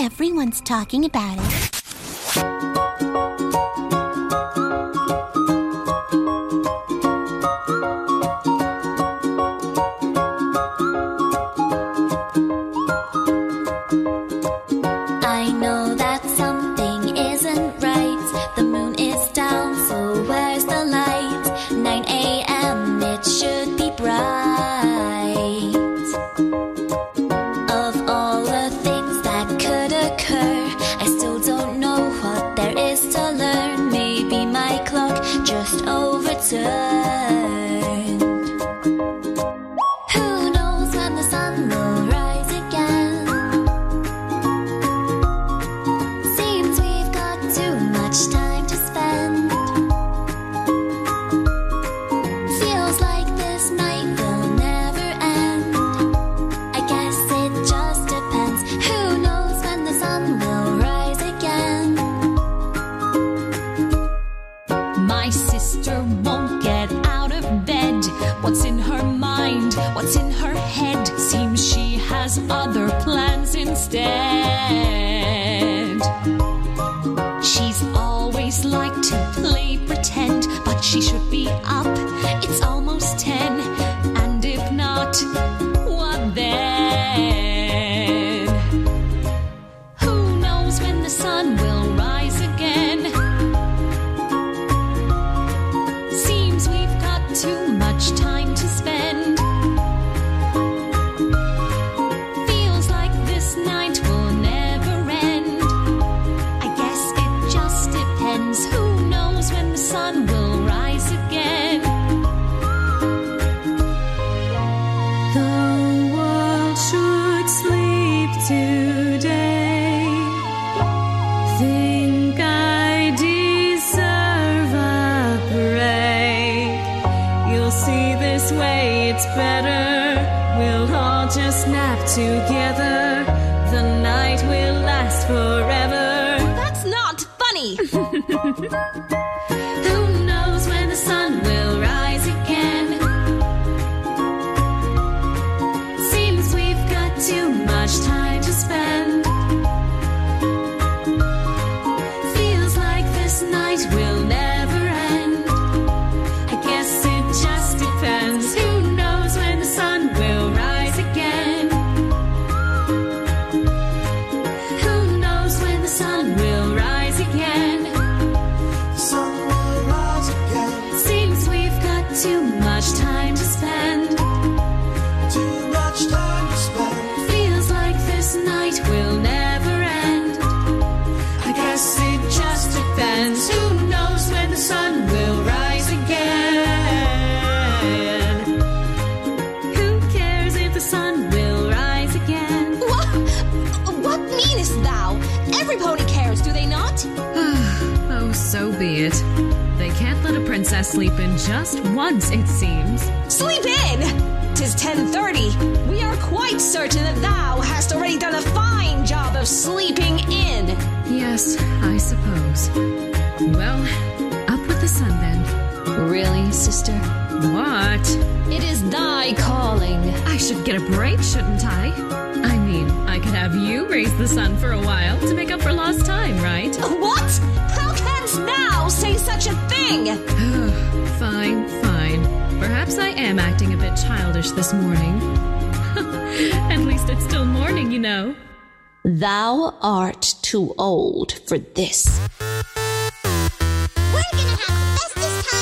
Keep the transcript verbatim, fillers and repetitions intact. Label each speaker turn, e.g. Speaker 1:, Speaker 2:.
Speaker 1: Everyone's talking about it.
Speaker 2: I know that something isn't right. The moon is down, so where's the light? nine a.m. it should be bright. Of all the things that could occur, I still don't know what there is to learn. Maybe my clock just overturned. Who knows when the sun will rise again? Seems we've got too much time to spend. Feels like this night will never end. I guess it just depends. Who knows when the sun will rise again?
Speaker 3: My sister won't get out of bed. What's in her mind? What's in her head? Seems she has other plans instead. She's always liked to play pretend, but she should be up. It's almost ten, and if not, what then? Who knows when the sun will rise again? Seems we've got too much time to spend. Feels like this night will never end. I guess it just depends. Who knows when the sun will rise again?
Speaker 4: The world should sleep today. Think I deserve a break. You'll see this way it's better. We'll all just nap together. The night will last forever.
Speaker 3: That's not funny.
Speaker 4: Who knows when the sun will rise again? Seems we've got too much time to spend. Feels like this night will never end. I guess it just depends. Who knows when the sun will rise again? Who knows when the sun will rise again?
Speaker 5: Sun will rise again.
Speaker 4: Seems we've got too much time to spend.
Speaker 5: Too much time to spend.
Speaker 4: Feels like this night will never end. I guess it just depends. Who knows when the sun will rise again? Who cares if the sun will rise again?
Speaker 3: What? What meanest thou? Every pony cares, do they not?
Speaker 6: Oh, so be it. They can't let a princess sleep in just once, it seems.
Speaker 3: Sleep in! 'Tis ten thirty. We are quite certain that thou hast already done a fine job of sleeping in.
Speaker 6: Yes, I suppose. Well, up with the sun then.
Speaker 3: Really, sister?
Speaker 6: What?
Speaker 3: It is thy calling.
Speaker 6: I should get a break, shouldn't I? I mean, I could have you raise the sun for a while to make up for lost time, right?
Speaker 3: What? How canst thou say such a thing?
Speaker 6: Fine, fine. Perhaps I am acting a bit childish this morning. At least it's still morning, you know.
Speaker 7: Thou art too old for this.
Speaker 1: We're gonna have the bestest time